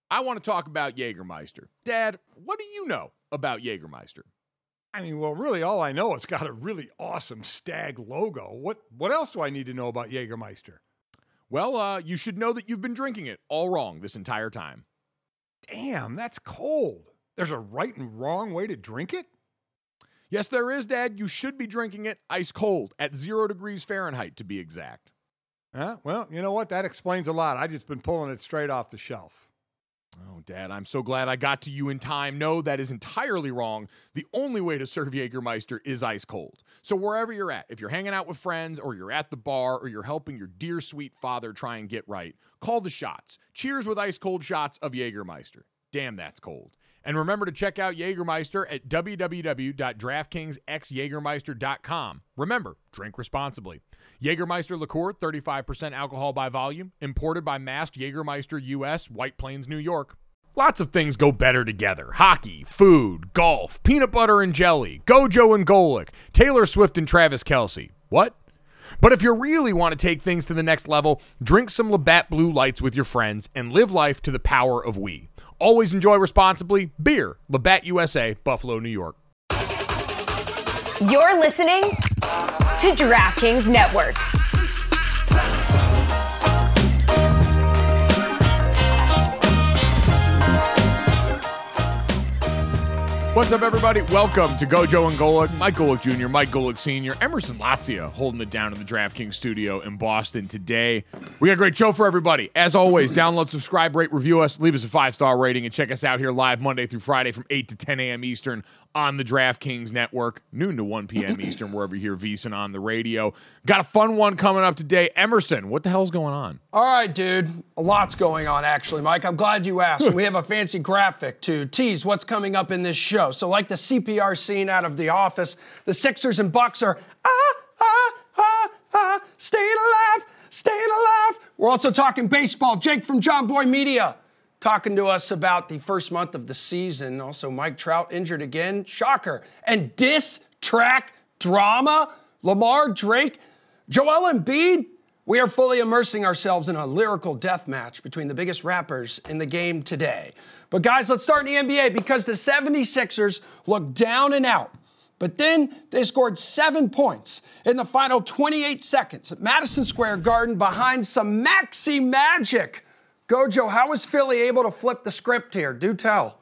I want to talk about Jägermeister. Dad, what do you know about Jägermeister? I mean, well, really, all I know, it's got a really awesome stag logo. What else do I need to know about Jägermeister? Well, you should know that you've been drinking it all wrong this entire time. Damn, that's cold. There's a right and wrong way to drink it? Yes, there is, Dad. You should be drinking it ice cold at 0 degrees Fahrenheit, to be exact. Well, you know what? That explains a lot. I just been pulling it straight off the shelf. Oh, Dad, I'm so glad I got to you in time. No, that is entirely wrong. The only way to serve Jägermeister is ice cold. So wherever you're at, if you're hanging out with friends or you're at the bar or you're helping your dear sweet father try and get right, call the shots. Cheers with ice cold shots of Jägermeister. Damn, that's cold. And remember to check out Jägermeister at www.draftkingsxjagermeister.com. Remember, drink responsibly. Jägermeister liqueur, 35% alcohol by volume, imported by Mast Jägermeister US, White Plains, New York. Lots of things go better together. Hockey, food, golf, peanut butter and jelly, Gojo and Golic, Taylor Swift and Travis Kelce. What? But if you really want to take things to the next level, drink some Labatt Blue Lights with your friends and live life to the power of we. Always enjoy responsibly. Beer, Labatt USA, Buffalo, New York. You're listening to DraftKings Network. What's up, everybody? Welcome to Gojo and Golic. Mike Golic Jr., Mike Golic Sr., Emerson Latzia holding it down in the DraftKings studio in Boston today. We got a great show for everybody. As always, download, subscribe, rate, review us, leave us a 5-star rating, and check us out here live Monday through Friday from 8 to 10 a.m. Eastern on the DraftKings Network, noon to 1 p.m. Eastern, wherever you hear VSiN on the radio. Got a fun one coming up today. Emerson, what the hell's going on? All right, dude. A lot's going on, actually, Mike. I'm glad you asked. We have a fancy graphic to tease what's coming up in this show. So like the CPR scene out of The Office, the Sixers and Bucks are, staying alive, staying alive. We're also talking baseball. Jake from John Boy Media talking to us about the first month of the season. Also, Mike Trout injured again. Shocker. And diss track drama. Lamar, Drake, Joel Embiid. We are fully immersing ourselves in a lyrical death match between the biggest rappers in the game today. But guys, let's start in the NBA because the 76ers look down and out. But then they scored 7 points in the final 28 seconds at Madison Square Garden behind some Maxey magic. Gojo, how was Philly able to flip the script here? Do tell.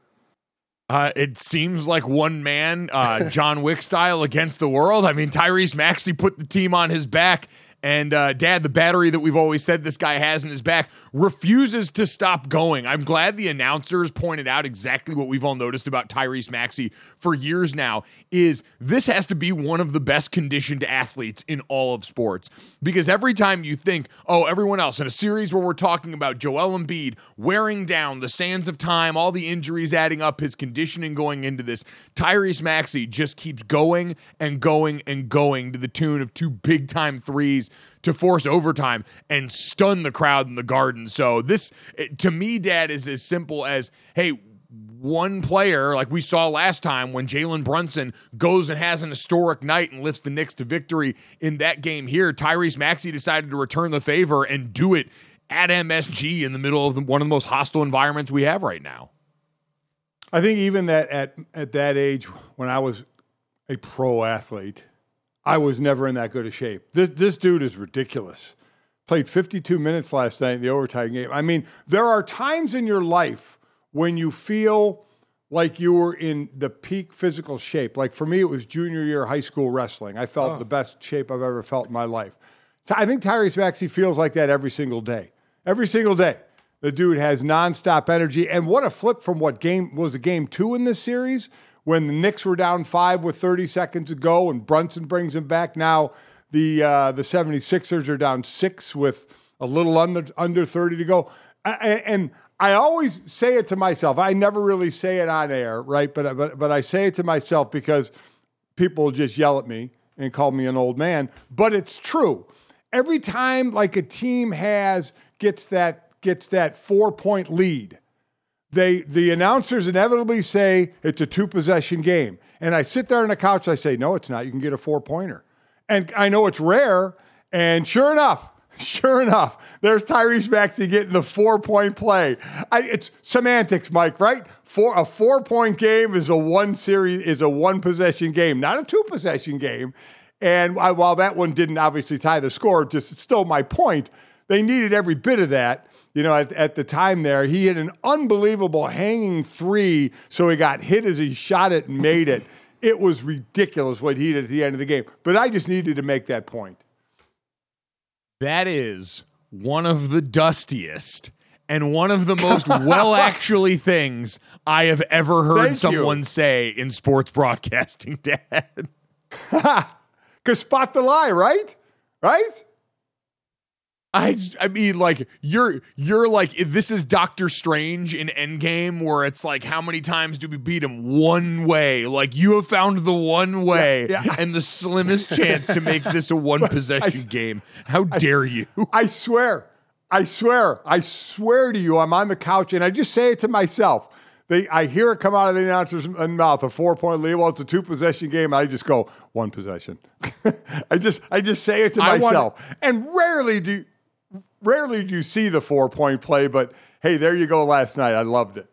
It seems like one man, John Wick style, against the world. I mean, Tyrese Maxey put the team on his back. And Dad, the battery that we've always said this guy has in his back refuses to stop going. I'm glad the announcers pointed out exactly what we've all noticed about Tyrese Maxey for years now, is this has to be one of the best conditioned athletes in all of sports. Because every time you think, oh, everyone else, in a series where we're talking about Joel Embiid wearing down, the sands of time, all the injuries adding up, his conditioning going into this, Tyrese Maxey just keeps going and going and going to the tune of 2 big-time threes to force overtime and stun the crowd in the Garden. So this, to me, Dad, is as simple as, hey, one player, like we saw last time when Jalen Brunson goes and has an historic night and lifts the Knicks to victory in that game here, Tyrese Maxey decided to return the favor and do it at MSG in the middle of one of the most hostile environments we have right now. I think even that at that age, when I was a pro athlete, I was never in that good a shape. This dude is ridiculous. Played 52 minutes last night in the overtime game. I mean, there are times in your life when you feel like you were in the peak physical shape. Like for me, it was junior year high school wrestling. I felt the best shape I've ever felt in my life. I think Tyrese Maxey feels like that every single day. Every single day. The dude has nonstop energy. And what a flip from what game was the game 2 in this series, when the Knicks were down 5 with 30 seconds to go and Brunson brings him back. Now the 76ers are down 6 with a little under 30 to go. And I always say it to myself. I never really say it on air, right? But I say it to myself because people just yell at me and call me an old man. But it's true. Every time like a team gets that 4-point lead, the announcers inevitably say it's a 2-possession game. And I sit there on the couch, I say, no, it's not. You can get a 4-pointer. And I know it's rare. And sure enough, Sure enough, there's Tyrese Maxey getting the 4-point play. It's semantics, Mike, right? A 4-point game is a one possession game, not a 2-possession game. And while that one didn't obviously tie the score, just still my point, they needed every bit of that. At the time there, he hit an unbelievable hanging 3, so he got hit as he shot it and made it. It was ridiculous what he did at the end of the game. But I just needed to make that point. That is one of the dustiest and one of the most well-actually things I have ever heard someone say in sports broadcasting, Dad. Because spot the lie, right? Right? I mean, like, you're like, this is Doctor Strange in Endgame, where it's like, how many times do we beat him? One way. Like, you have found the one way and the slimmest chance to make this a one-possession game. How dare you? I swear to you, I'm on the couch, and I just say it to myself. I hear it come out of the announcer's mouth, a 4-point lead. Well, it's a 2-possession game. I just go, one possession. I just say it to myself. And rarely do you see the 4-point play, but hey, there you go last night. I loved it.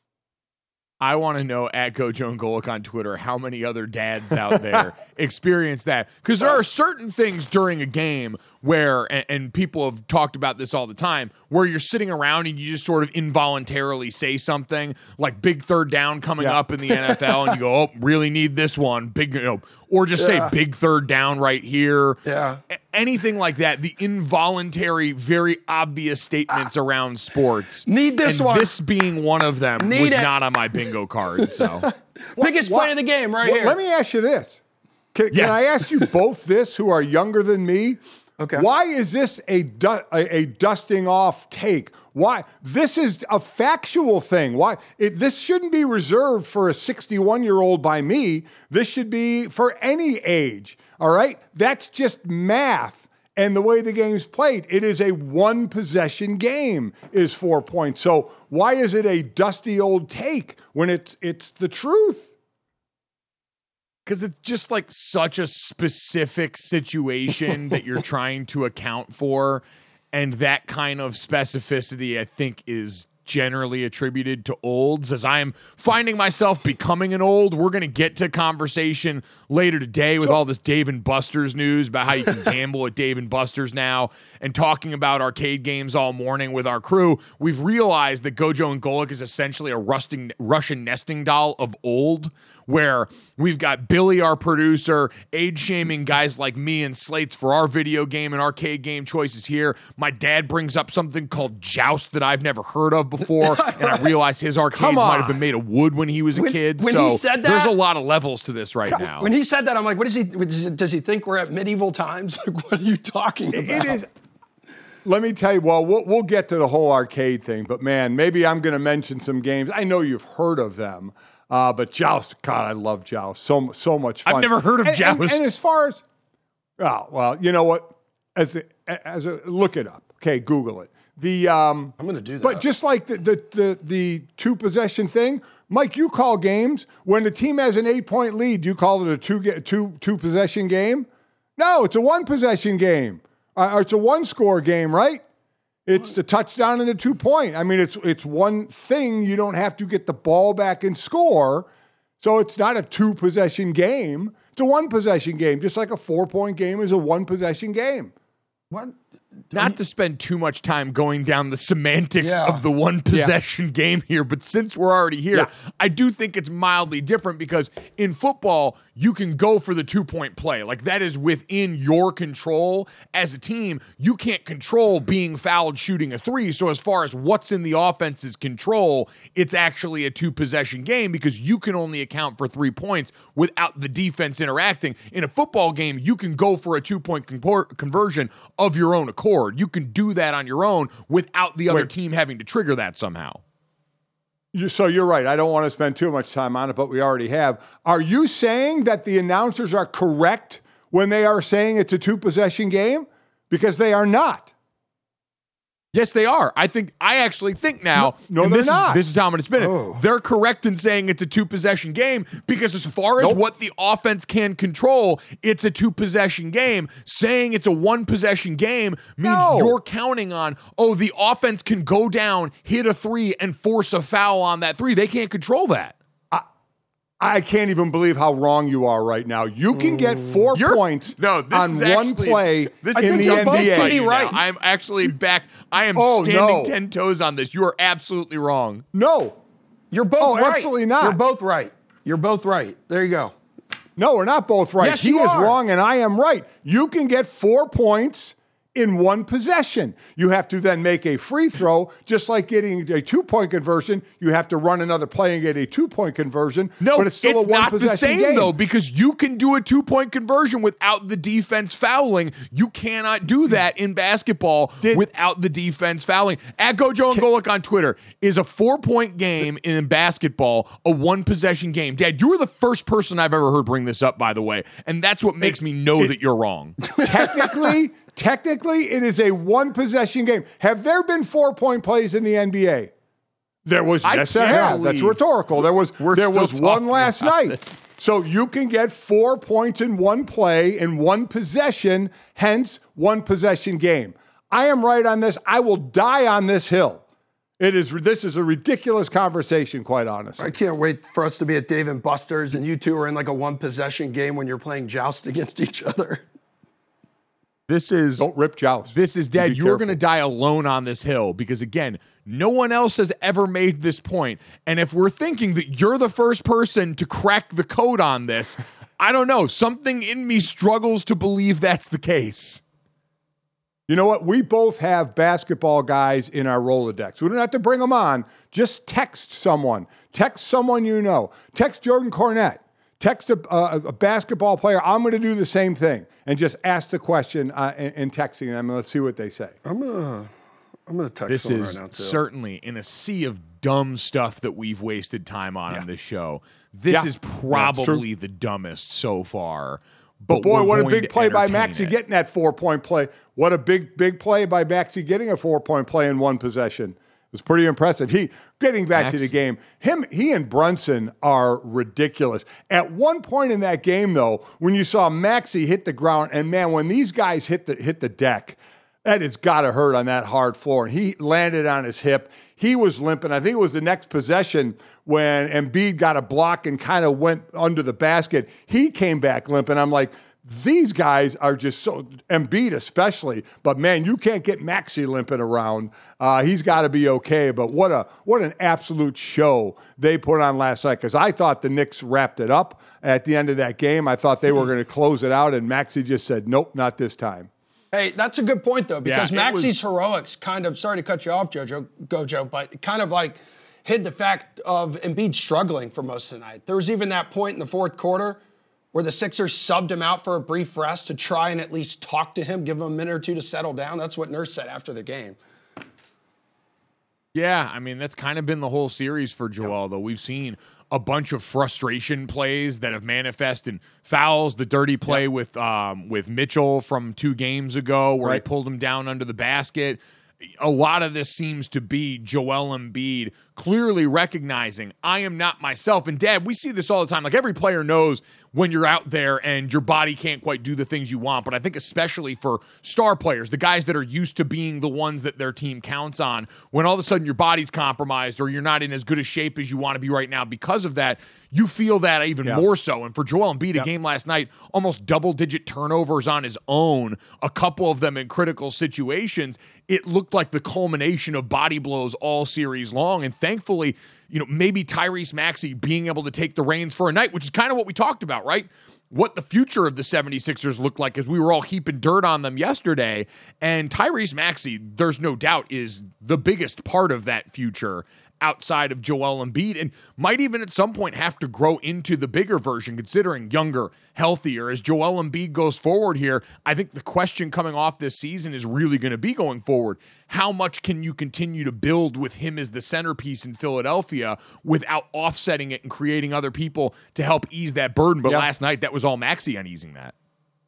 I want to know at Gojo Golic on Twitter how many other dads out there experience that. Because there are certain things during a game where, and people have talked about this all the time, where you're sitting around and you just sort of involuntarily say something like big third down coming up in the NFL, and you go, oh, really need this one. Big, or just say big third down right here. Yeah. Anything like that. The involuntary, very obvious statements around sports. Need this one. This being one of them not on my bingo card. So biggest play of the game here. Let me ask you this. Can I ask you both this, who are younger than me? Okay. Why is this a dusting off take? Why? This is a factual thing. Why? This shouldn't be reserved for a 61-year-old by me. This should be for any age. All right? That's just math and the way the game's played. It is a one-possession game is 4 points. So why is it a dusty old take when it's the truth? Because it's just like such a specific situation that you're trying to account for. And that kind of specificity, I think, is generally attributed to olds. As I am finding myself becoming an old, we're going to get to conversation later today with all this Dave & Buster's news about how you can gamble at Dave & Buster's now, and talking about arcade games all morning with our crew. We've realized that Gojo and Golic is essentially a Russian nesting doll of old, where we've got Billy, our producer, age-shaming guys like me and slates for our video game and arcade game choices here. My dad brings up something called Joust that I've never heard of before, and I realize his arcades might have been made of wood when he was a kid. When so he said that, there's a lot of levels to this right now. When he said that, I'm like, what is he? Does he think we're at medieval times? Like, what are you talking about? It is. Let me tell you, we'll get to the whole arcade thing, but man, maybe I'm going to mention some games. I know you've heard of them. But Joust, God, I love Joust. So much fun. I've never heard of Joust. And as far as, well, you know what? As a look it up. Okay, Google it. I'm going to do that. But just like the 2-possession thing, Mike, you call games when the team has an 8-point lead. Do you call it a two possession game? No, it's a 1-possession game. It's a 1-score game, right? It's the touchdown and the 2-point. I mean, it's one thing. You don't have to get the ball back and score. So it's not a 2-possession game. It's a 1-possession game, just like a 4-point game is a 1-possession game. What? Not to spend too much time going down the semantics of the one-possession game here, but since we're already here, I do think it's mildly different, because in football, you can go for the 2-point play. Like, that is within your control as a team. You can't control being fouled shooting a 3. So as far as what's in the offense's control, it's actually a 2-possession game, because you can only account for 3 points without the defense interacting. In a football game, you can go for a 2-point conversion of your own accord. You can do that on your own without the other team having to trigger that somehow. So you're right. I don't want to spend too much time on it, but we already have. Are you saying that the announcers are correct when they are saying it's a 2-possession game? Because they are not. Yes, they are. I actually think now. No, and they're not. This is how I'm going to spin it. Oh. They're correct in saying it's a 2-possession game because as far as what the offense can control, it's a 2-possession game. Saying it's a 1-possession game means you're counting on, the offense can go down, hit a 3, and force a foul on that 3. They can't control that. I can't even believe how wrong you are right now. You can get 4 points on one play in the NBA. Right. I'm actually back. I am standing 10 toes on this. You are absolutely wrong. No. You're both right. Absolutely not. You're both right. You're both right. There you go. No, we're not both right. Yes, he you is are. wrong and I am right. You can get 4 points in 1 possession. You have to then make a free throw, just like getting a 2-point conversion. You have to run another play and get a 2-point conversion. No, but it's still a not the 1-possession same game. though, because you can do a 2-point conversion without the defense fouling. You cannot do that in basketball without the defense fouling. At Gojo and Golic on Twitter, is a 4-point game in basketball a 1-possession game? Dad, you were the first person I've ever heard bring this up, by the way, and that's what makes me know that you're wrong. Technically, it is a 1-possession game. Have there been 4-point plays in the NBA? There was. Yes, there have. That's rhetorical. There was one last night. So you can get 4 points in 1 play in 1 possession, hence 1-possession game. I am right on this. I will die on this hill. This is a ridiculous conversation, quite honestly. I can't wait for us to be at Dave & Buster's and you two are in like a 1-possession game when you're playing joust against each other. Don't rip joust. This is Dad. You're going to die alone on this hill because, again, no one else has ever made this point. And if we're thinking that you're the first person to crack the code on this, I don't know. Something in me struggles to believe that's the case. You know what? We both have basketball guys in our Rolodex. We don't have to bring them on. Just text someone. Text someone you know. Text Jordan Cornette. Text a basketball player. I'm going to do the same thing and just ask the question in texting them, and let's see what they say. I'm gonna text someone right now too. This is certainly in a sea of dumb stuff that we've wasted time on this show. This is probably the dumbest so far. But boy, what a big play by entertain Maxey getting that 4-point play. What a big play by Maxey getting a 4-point play in 1 possession. It was pretty impressive. Getting back to the game, he and Brunson are ridiculous. At one point in that game, though, when you saw Maxey hit the ground, and man, when these guys hit the deck, that has got to hurt on that hard floor. And he landed on his hip. He was limping. I think it was the next possession when Embiid got a block and kind of went under the basket. He came back limping. I'm like, these guys are just so, Embiid especially, but man, you can't get Maxey limping around. He's got to be okay, but what an absolute show they put on last night, because I thought the Knicks wrapped it up at the end of that game. I thought they were going to close it out, and Maxey just said, nope, not this time. Hey, that's a good point, though, because Maxey's heroics kind of, sorry to cut you off, Gojo, but kind of like hid the fact of Embiid struggling for most of the night. There was even that point in the fourth quarter where the Sixers subbed him out for a brief rest to try and at least talk to him, give him a minute or two to settle down. That's what Nurse said after the game. Yeah, I mean, that's kind of been the whole series for Joel, though. We've seen a bunch of frustration plays that have manifested in fouls, the dirty play with Mitchell from 2 games ago where he pulled him down under the basket. A lot of this seems to be Joel Embiid clearly recognizing I am not myself. And Dad, we see this all the time. Like, every player knows when you're out there and your body can't quite do the things you want. But I think especially for star players, the guys that are used to being the ones that their team counts on, when all of a sudden your body's compromised or you're not in as good a shape as you want to be right now because of that, you feel that even more so. And for Joel Embiid, a game last night, almost double-digit turnovers on his own, a couple of them in critical situations. It looked like the culmination of body blows all series long. And thankfully, maybe Tyrese Maxey being able to take the reins for a night, which is kind of what we talked about, right? What the future of the 76ers looked like as we were all heaping dirt on them yesterday. And Tyrese Maxey, there's no doubt, is the biggest part of that future outside of Joel Embiid, and might even at some point have to grow into the bigger version, considering younger, healthier. As Joel Embiid goes forward here, I think the question coming off this season is really going to be going forward, how much can you continue to build with him as the centerpiece in Philadelphia without offsetting it and creating other people to help ease that burden? But last night, that was all Maxey on easing that.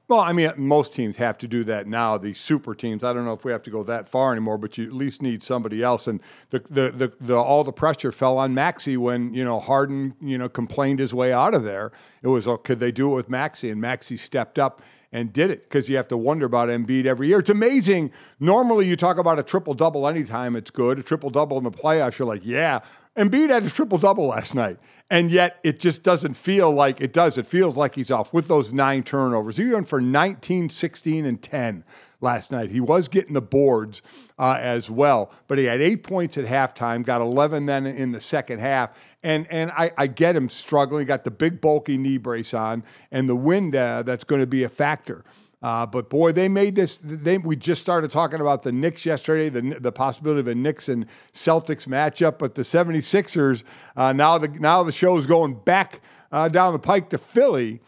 Well, I mean, most teams have to do that now. The super teams, I don't know if we have to go that far anymore, but you at least need somebody else. And all the pressure fell on Maxey when Harden complained his way out of there. It was, could they do it with Maxey? And Maxey stepped up and did it, because you have to wonder about Embiid every year. It's amazing. Normally, you talk about a triple-double anytime it's good. A triple-double in the playoffs, you're like, yeah. Embiid had a triple-double last night, and yet it just doesn't feel like it does. It feels like he's off with those 9 turnovers. He went for 19, 16, and 10 last night. He was getting the boards as well, but he had 8 points at halftime, got 11 then in the second half, and I get him struggling. He got the big, bulky knee brace on, and the wind that's going to be a factor. But boy, they made this. We just started talking about the Knicks yesterday, the possibility of a Knicks and Celtics matchup. But the 76ers, now the show's going back down the pike to Philly.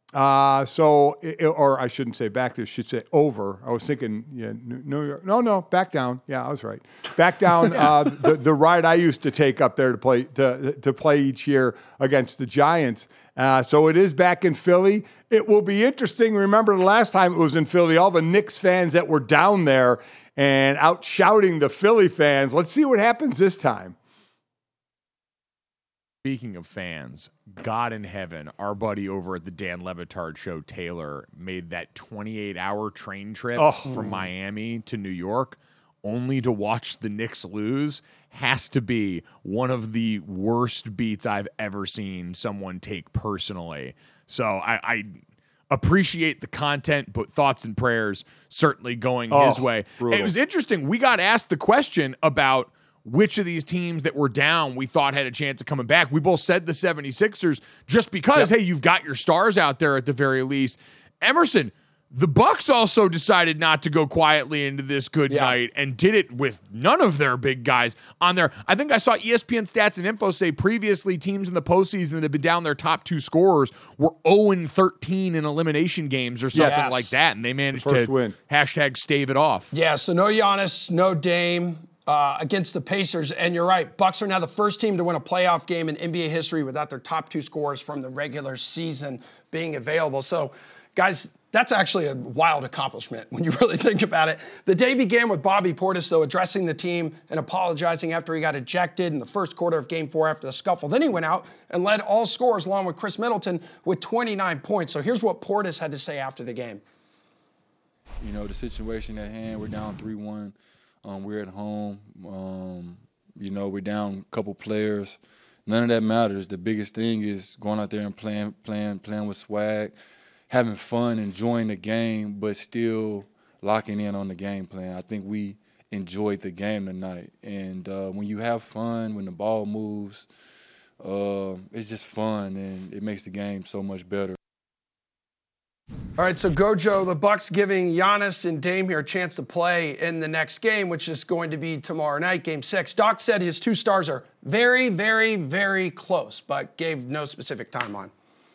Or I shouldn't say back. I should say over. I was thinking, New York. No, back down. Yeah, I was right. Back down. The ride I used to take up there to play each year against the Giants. So it is back in Philly. It will be interesting. Remember the last time it was in Philly, all the Knicks fans that were down there and out shouting the Philly fans. Let's see what happens this time. Speaking of fans, God in heaven, our buddy over at the Dan Le Batard show, Taylor, made that 28-hour train trip from Miami to New York only to watch the Knicks lose. Has to be one of the worst beats I've ever seen someone take personally. So I appreciate the content, but thoughts and prayers certainly going his way. It was interesting. We got asked the question about which of these teams that were down we thought had a chance of coming back. We both said the 76ers just because, hey, you've got your stars out there at the very least. Emerson, the Bucks also decided not to go quietly into this good night and did it with none of their big guys on there. I think I saw ESPN Stats and Info say previously teams in the postseason that had been down their top 2 scorers were 0-13 in elimination games or something like that, and they managed to win. #stave it off. Yeah, so no Giannis, no Dame against the Pacers, and you're right, Bucks are now the first team to win a playoff game in NBA history without their top 2 scorers from the regular season being available. So, guys, that's actually a wild accomplishment when you really think about it. The day began with Bobby Portis, though, addressing the team and apologizing after he got ejected in the first quarter of Game 4 after the scuffle. Then he went out and led all scorers along with Chris Middleton with 29 points. So here's what Portis had to say after the game. The situation at hand, we're down 3-1. We're at home. We're down a couple players. None of that matters. The biggest thing is going out there and playing with swag, having fun, enjoying the game, but still locking in on the game plan. I think we enjoyed the game tonight. And when you have fun, when the ball moves, it's just fun, and it makes the game so much better. All right, so Gojo, the Bucks giving Giannis and Dame here a chance to play in the next game, which is going to be tomorrow night, Game 6. Doc said his 2 stars are very, very, very close, but gave no specific timeline.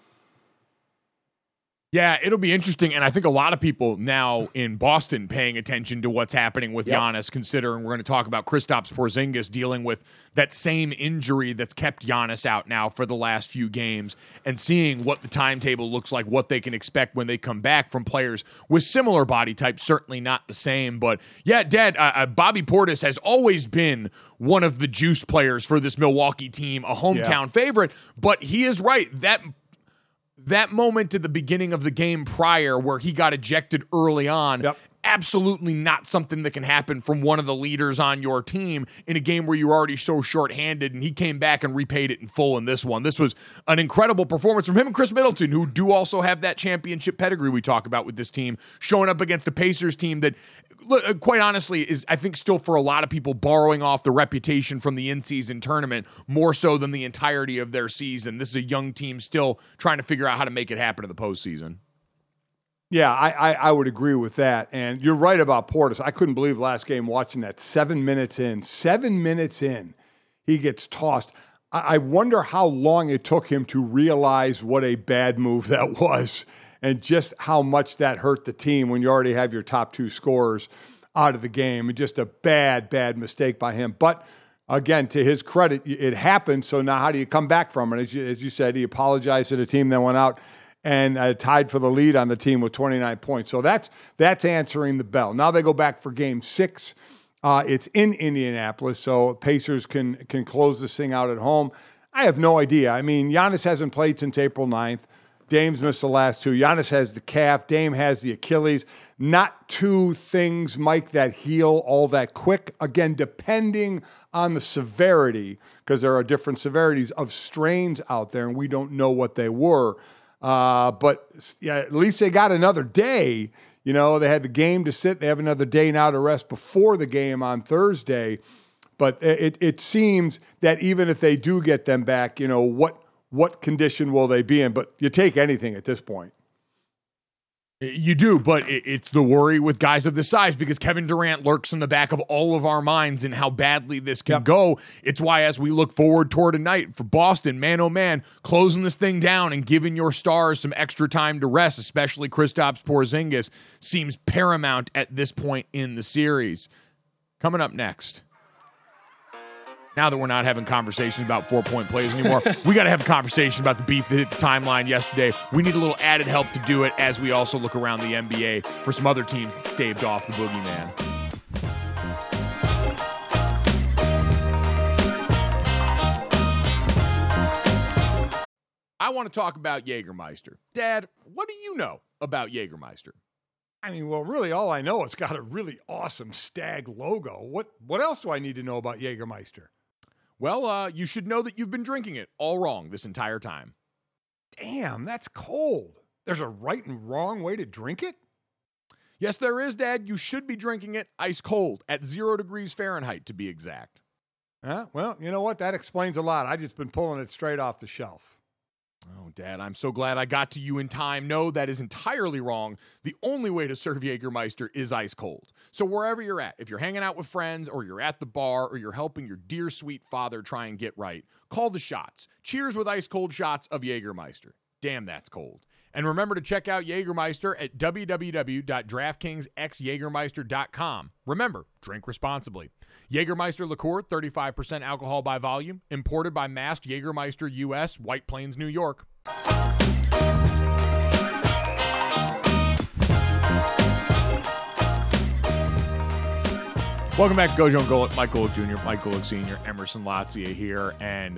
Yeah, it'll be interesting, and I think a lot of people now in Boston paying attention to what's happening with Giannis, considering we're going to talk about Kristaps Porzingis dealing with that same injury that's kept Giannis out now for the last few games, and seeing what the timetable looks like, what they can expect when they come back from players with similar body types, certainly not the same. But yeah, Dad, Bobby Portis has always been one of the juice players for this Milwaukee team, a hometown favorite, but he is right. That moment at the beginning of the game prior where he got ejected early on, absolutely not something that can happen from one of the leaders on your team in a game where you're already so shorthanded, and he came back and repaid it in full in this one. This was an incredible performance from him and Chris Middleton, who do also have that championship pedigree we talk about with this team, showing up against the Pacers team that, quite honestly, is, I think, still for a lot of people borrowing off the reputation from the in-season tournament more so than the entirety of their season. This is a young team still trying to figure out how to make it happen in the postseason. Yeah, I would agree with that. And you're right about Portis. I couldn't believe last game watching that 7 minutes in, he gets tossed. I wonder how long it took him to realize what a bad move that was and just how much that hurt the team when you already have your top 2 scorers out of the game. And just a bad mistake by him. But again, to his credit, it happened. So now how do you come back from it? As you said, he apologized to the team, then went out and tied for the lead on the team with 29 points. So that's answering the bell. Now they go back for Game 6. It's in Indianapolis, so Pacers can close this thing out at home. I have no idea. I mean, Giannis hasn't played since April 9th. Dame's missed the last 2. Giannis has the calf. Dame has the Achilles. Not two things, Mike, that heal all that quick. Again, depending on the severity, because there are different severities of strains out there, and we don't know what they were. But yeah, at least they got another day. You know, they had the game to sit. They have another day now to rest before the game on Thursday. But it seems that even if they do get them back, you know, what condition will they be in? But you take anything at this point. You do, but it's the worry with guys of this size because Kevin Durant lurks in the back of all of our minds and how badly this can go. It's why as we look forward toward tonight for Boston, man, oh man, closing this thing down and giving your stars some extra time to rest, especially Kristaps Porzingis, seems paramount at this point in the series. Coming up next. Now that we're not having conversations about 4-point plays anymore, we got to have a conversation about the beef that hit the timeline yesterday. We need a little added help to do it as we also look around the NBA for some other teams that staved off the boogeyman. I want to talk about Jägermeister. Dad, what do you know about Jägermeister? I mean, well, really, all I know, it's got a really awesome stag logo. What else do I need to know about Jägermeister? Well, you should know that you've been drinking it all wrong this entire time. Damn, that's cold. There's a right and wrong way to drink it? Yes, there is, Dad. You should be drinking it ice cold at 0 degrees Fahrenheit, to be exact. Well, you know what? That explains a lot. I've just been pulling it straight off the shelf. Oh, Dad, I'm so glad I got to you in time. No, that is entirely wrong. The only way to serve Jägermeister is ice cold. So wherever you're at, if you're hanging out with friends or you're at the bar or you're helping your dear sweet father try and get right, call the shots. Cheers with ice cold shots of Jägermeister. Damn, that's cold. And remember to check out Jägermeister at www.draftkingsxjagermeister.com. Remember, drink responsibly. Jägermeister liqueur, 35% alcohol by volume, imported by Mast Jägermeister US, White Plains, New York. Welcome back to Gojo and Golic. Mike Golic Jr., Mike Golic Sr., Emerson Latzia here, and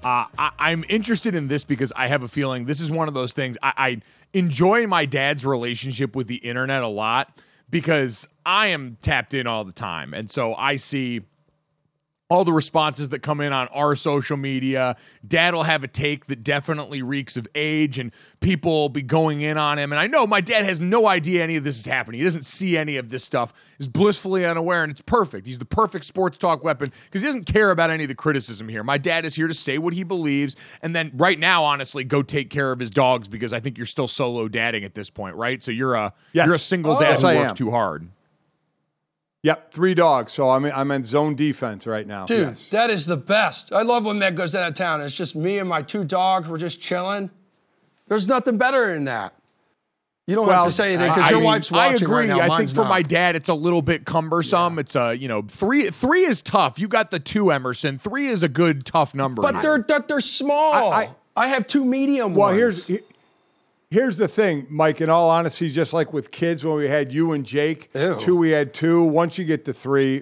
I'm interested in this because I have a feeling this is one of those things. I enjoy my dad's relationship with the internet a lot because I am tapped in all the time. And so I see all the responses that come in on our social media. Dad will have a take that definitely reeks of age, and people will be going in on him. And I know my dad has no idea any of this is happening. He doesn't see any of this stuff. He's blissfully unaware, and it's perfect. He's the perfect sports talk weapon because he doesn't care about any of the criticism here. My dad is here to say what he believes, and then right now, honestly, go take care of his dogs because I think you're still solo dadding at this point, right? So you're a single dad who works too hard. Yep, 3 dogs. So I'm in zone defense right now. Dude, yes. That is the best. I love when Meg goes out of town. It's just me and my 2 dogs. We're just chilling. There's nothing better than that. You don't have to say anything because your wife's watching right now. I think for my dad, it's a little bit cumbersome. Yeah. It's 3 is tough. You got the 2, Emerson. 3 is a good, tough number. But they're small. I have 2 medium ones. Here's the thing, Mike, in all honesty, just like with kids, when we had you and Jake, 2, we had 2. Once you get to 3,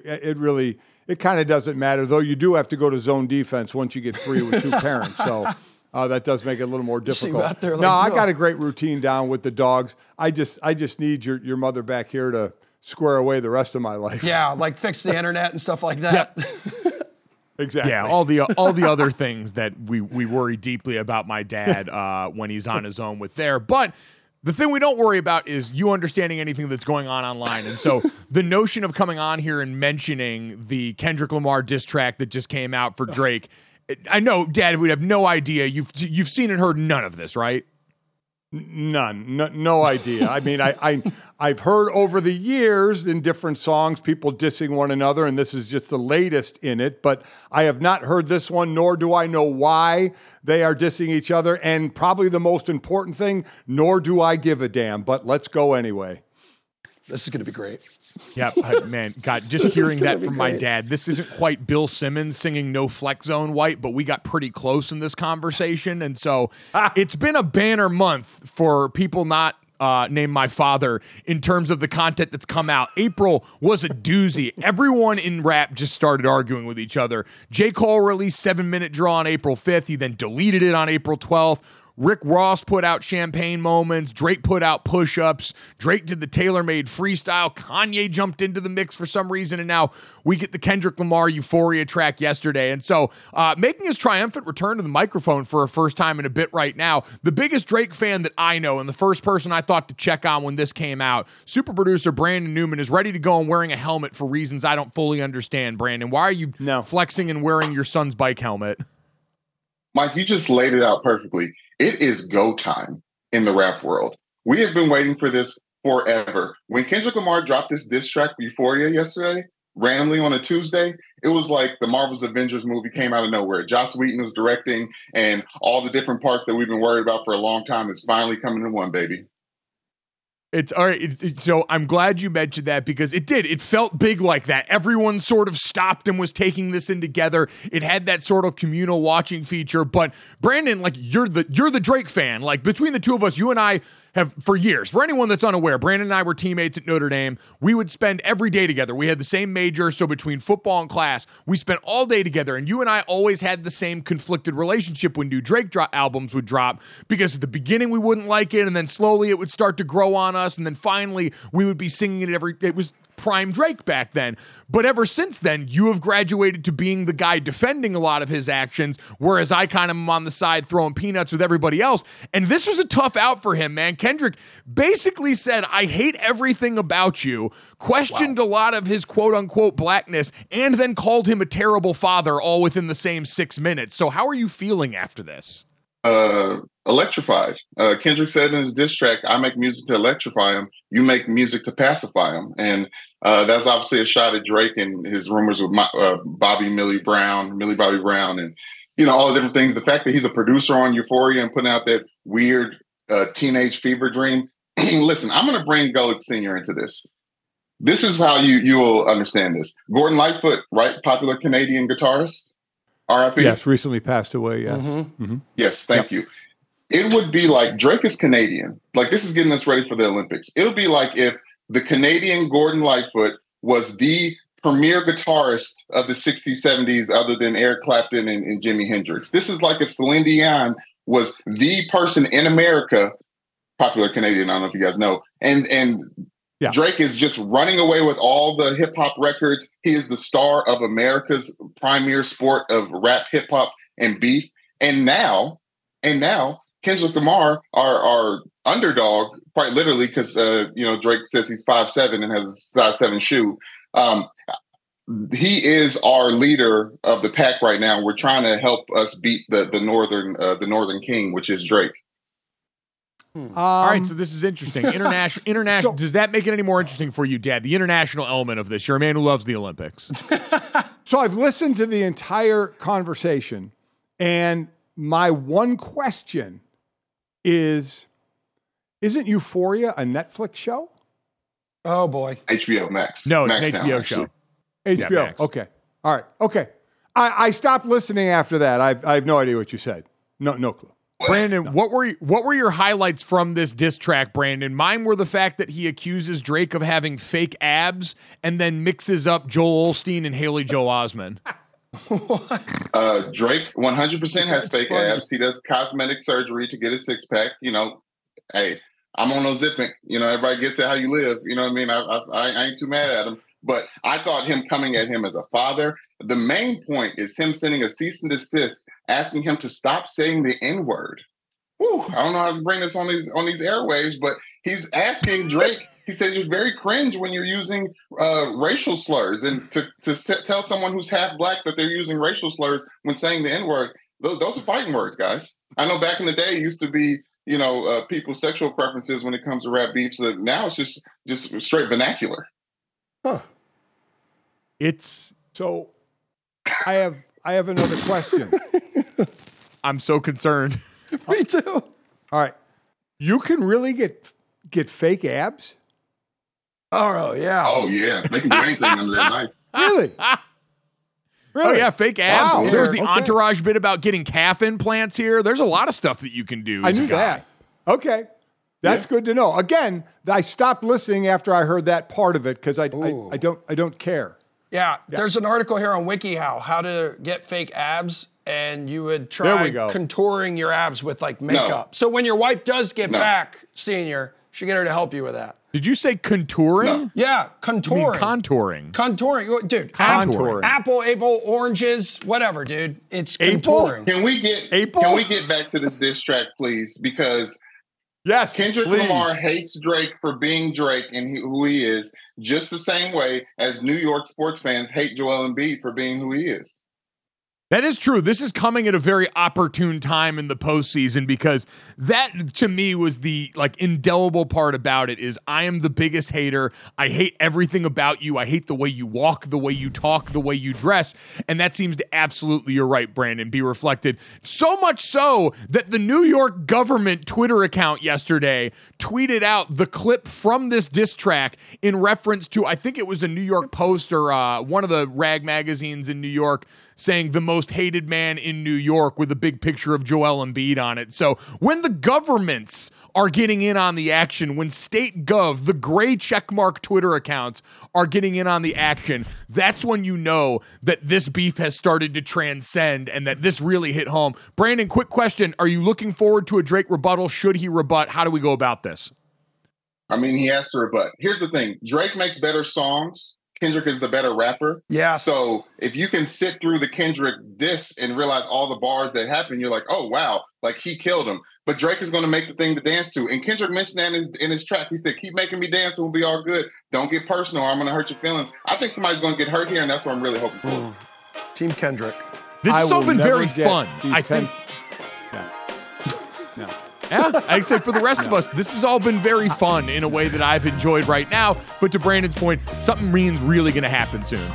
it kind of doesn't matter, though you do have to go to zone defense once you get 3 with 2 parents. So that does make it a little more difficult. I got a great routine down with the dogs. I just need your mother back here to square away the rest of my life. Yeah, like fix the internet and stuff like that. Yep. Exactly. Yeah, all the other things that we worry deeply about my dad when he's on his own with there. But the thing we don't worry about is you understanding anything that's going on online. And so the notion of coming on here and mentioning the Kendrick Lamar diss track that just came out for Drake, I know, Dad, we'd have no idea. You've seen and heard none of this, right? None. No idea. I mean, I've heard over the years in different songs people dissing one another, and this is just the latest in it. But I have not heard this one, nor do I know why they are dissing each other. And probably the most important thing, nor do I give a damn. But let's go anyway. This is going to be great. Yeah, man, God, just hearing that from my dad. This isn't quite Bill Simmons singing No Flex Zone White, but we got pretty close in this conversation. And so it's been a banner month for people not named my father in terms of the content that's come out. April was a doozy. Everyone in rap just started arguing with each other. J. Cole released 7 Minute Draw on April 5th. He then deleted it on April 12th. Rick Ross put out Champagne Moments. Drake put out Push-Ups. Drake did the tailor-made freestyle. Kanye jumped into the mix for some reason, and now we get the Kendrick Lamar Euphoria track yesterday. And so making his triumphant return to the microphone for a first time in a bit right now, the biggest Drake fan that I know and the first person I thought to check on when this came out, super producer Brandon Newman is ready to go and wearing a helmet for reasons I don't fully understand. Brandon, why are you flexing and wearing your son's bike helmet? Mike, you just laid it out perfectly. It is go time in the rap world. We have been waiting for this forever. When Kendrick Lamar dropped this diss track, Euphoria, yesterday, randomly on a Tuesday, it was like the Marvel's Avengers movie came out of nowhere. Joss Whedon was directing, and all the different parts that we've been worried about for a long time is finally coming to one, baby. It's all right. So I'm glad you mentioned that because it did. It felt big like that. Everyone sort of stopped and was taking this in together. It had that sort of communal watching feature. But Brandon, like you're the Drake fan. Like between the two of us, you and I have for years. For anyone that's unaware, Brandon and I were teammates at Notre Dame. We would spend every day together. We had the same major, so between football and class, we spent all day together. And you and I always had the same conflicted relationship when new Drake albums would drop, because at the beginning we wouldn't like it, and then slowly it would start to grow on us, and then finally we would be singing it it was prime Drake back then. But ever since then, you have graduated to being the guy defending a lot of his actions, whereas I kind of am on the side throwing peanuts with everybody else. And this was a tough out for him, man. Kendrick basically said, I hate everything about you, questioned a lot of his quote-unquote blackness, and then called him a terrible father all within the same 6 minutes. So how are you feeling after this? Electrified. Kendrick said in his diss track, I make music to electrify him. You make music to pacify him. And that's obviously a shot at Drake and his rumors with Millie Bobby Brown, and, you know, all the different things. The fact that he's a producer on Euphoria and putting out that weird teenage fever dream. Listen, I'm going to bring Gullit Sr. into this. This is how you will understand this. Gordon Lightfoot, right? Popular Canadian guitarist. R.I.P. Yes, recently passed away. Yes. Mm-hmm. Yes, thank you. It would be like Drake is Canadian. Like, this is getting us ready for the Olympics. It would be like if the Canadian Gordon Lightfoot was the premier guitarist of the 60s, 70s, other than Eric Clapton and Jimi Hendrix. This is like if Celine Dion was the person in America, popular Canadian, I don't know if you guys know, and Drake is just running away with all the hip hop records. He is the star of America's premier sport of rap, hip hop, and beef. And now Kendrick Lamar, our underdog, quite literally, because Drake says he's 5'7" and has a size 7 shoe. He is our leader of the pack right now. We're trying to help us beat the Northern King, which is Drake. All right, so this is interesting. International. So, does that make it any more interesting for you, Dad? The international element of this. You're a man who loves the Olympics. So I've listened to the entire conversation, and my one question is, isn't Euphoria a Netflix show? Oh, boy. HBO Max. No, it's Max an HBO show. HBO. Yeah, okay. All right. Okay. I stopped listening after that. I have no idea what you said. No clue. Brandon, what were your highlights from this diss track, Brandon? Mine were the fact that he accuses Drake of having fake abs and then mixes up Joel Osteen and Haley Joel Osment. Drake 100% has fake abs. He does cosmetic surgery to get a six pack. You know, hey, I'm on Ozempic. You know, everybody gets it how you live. You know what I mean? I ain't too mad at him. But I thought him coming at him as a father. The main point is him sending a cease and desist, asking him to stop saying the N-word. Whew, I don't know how to bring this on these airwaves, but he's asking Drake. He says you're very cringe when you're using racial slurs, and to tell someone who's half black that they're using racial slurs when saying the N-word. Those are fighting words, guys. I know back in the day it used to be, people's sexual preferences when it comes to rap beefs. So now it's just straight vernacular. Huh. So I have another question. I'm so concerned. Me too. All right. You can really get fake abs? Oh, yeah. Oh, yeah. They can do anything under that knife. Really? Oh, yeah, fake abs. Wow. There's the Okay. Entourage bit about getting calf implants here. There's a lot of stuff that you can do. I as a knew guy. that. Okay. That's good to know. Again, I stopped listening after I heard that part of it because I don't care. Yeah, there's an article here on WikiHow, how to get fake abs, and you would There try we go. contouring your abs with like makeup. So when your wife does get back, senior, she get her to help you with that. Did you say contouring? No. Yeah, You mean contouring. contouring. Contouring, dude. Contouring. Apple, oranges, whatever, dude. It's Apple? contouring. Can we get back to this diss track, please? Because Yes, Kendrick please. Lamar hates Drake for being Drake and who he is, just the same way as New York sports fans hate Joel Embiid for being who he is. That is true. This is coming at a very opportune time in the postseason because that, to me, was the indelible part about it is I am the biggest hater. I hate everything about you. I hate the way you walk, the way you talk, the way you dress. And that seems to absolutely, you're right, Brandon, be reflected. So much so that the New York government Twitter account yesterday tweeted out the clip from this diss track in reference to, I think it was a New York Post or one of the rag magazines in New York, saying the most hated man in New York with a big picture of Joel Embiid on it. So when the governments are getting in on the action, when State Gov, the gray checkmark Twitter accounts are getting in on the action, that's when you know that this beef has started to transcend and that this really hit home. Brandon, quick question. Are you looking forward to a Drake rebuttal? Should he rebut? How do we go about this? I mean, he has to rebut. Here's the thing. Drake makes better songs. Kendrick is the better rapper. Yeah. So if you can sit through the Kendrick diss and realize all the bars that happen, you're like, oh, wow, like he killed him. But Drake is going to make the thing to dance to. And Kendrick mentioned that in his track. He said, keep making me dance, we'll be all good. Don't get personal or I'm going to hurt your feelings. I think somebody's going to get hurt here, and that's what I'm really hoping for. Team Kendrick. This has all will been never very get fun. these I think. 10 No. Yeah, I say for the rest of us, this has all been very fun in a way that I've enjoyed right now. But to Brandon's point, something means really going to happen soon.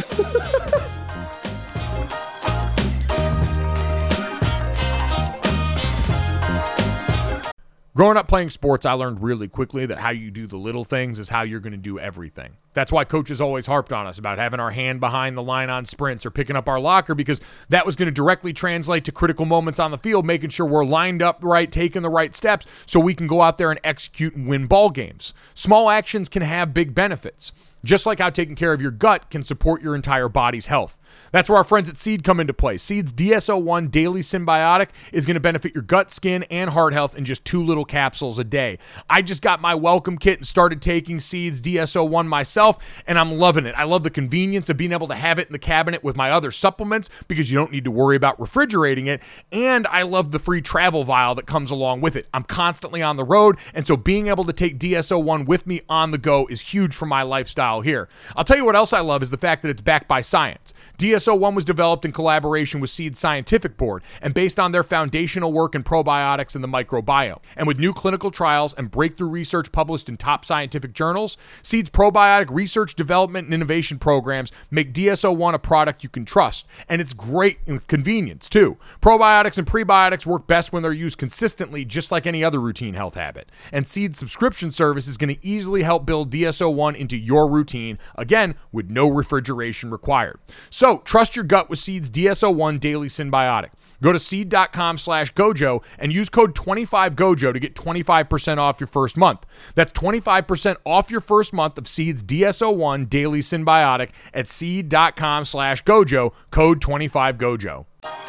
Growing up playing sports, I learned really quickly that how you do the little things is how you're going to do everything. That's why coaches always harped on us about having our hand behind the line on sprints or picking up our locker, because that was going to directly translate to critical moments on the field, making sure we're lined up right, taking the right steps so we can go out there and execute and win ball games. Small actions can have big benefits, just like how taking care of your gut can support your entire body's health. That's where our friends at Seed come into play. Seed's DSO1 Daily Symbiotic is going to benefit your gut, skin, and heart health in just 2 little capsules a day. I just got my welcome kit and started taking Seed's DSO1 myself, and I'm loving it. I love the convenience of being able to have it in the cabinet with my other supplements because you don't need to worry about refrigerating it, and I love the free travel vial that comes along with it. I'm constantly on the road, and so being able to take DSO1 with me on the go is huge for my lifestyle here. I'll tell you what else I love is the fact that it's backed by science. DSO1 was developed in collaboration with Seed's Scientific Board and based on their foundational work in probiotics and the microbiome. And with new clinical trials and breakthrough research published in top scientific journals, Seed's probiotic research, development, and innovation programs make DSO1 a product you can trust. And it's great in convenience, too. Probiotics and prebiotics work best when they're used consistently, just like any other routine health habit. And Seed's subscription service is going to easily help build DSO1 into your routine, again, with no refrigeration required. So, trust your gut with Seed's DSO1 Daily Symbiotic. Go to seed.com/Gojo and use code 25Gojo to get 25% off your first month. That's 25% off your first month of Seed's DSO1 Daily Symbiotic at seed.com/Gojo, code 25Gojo.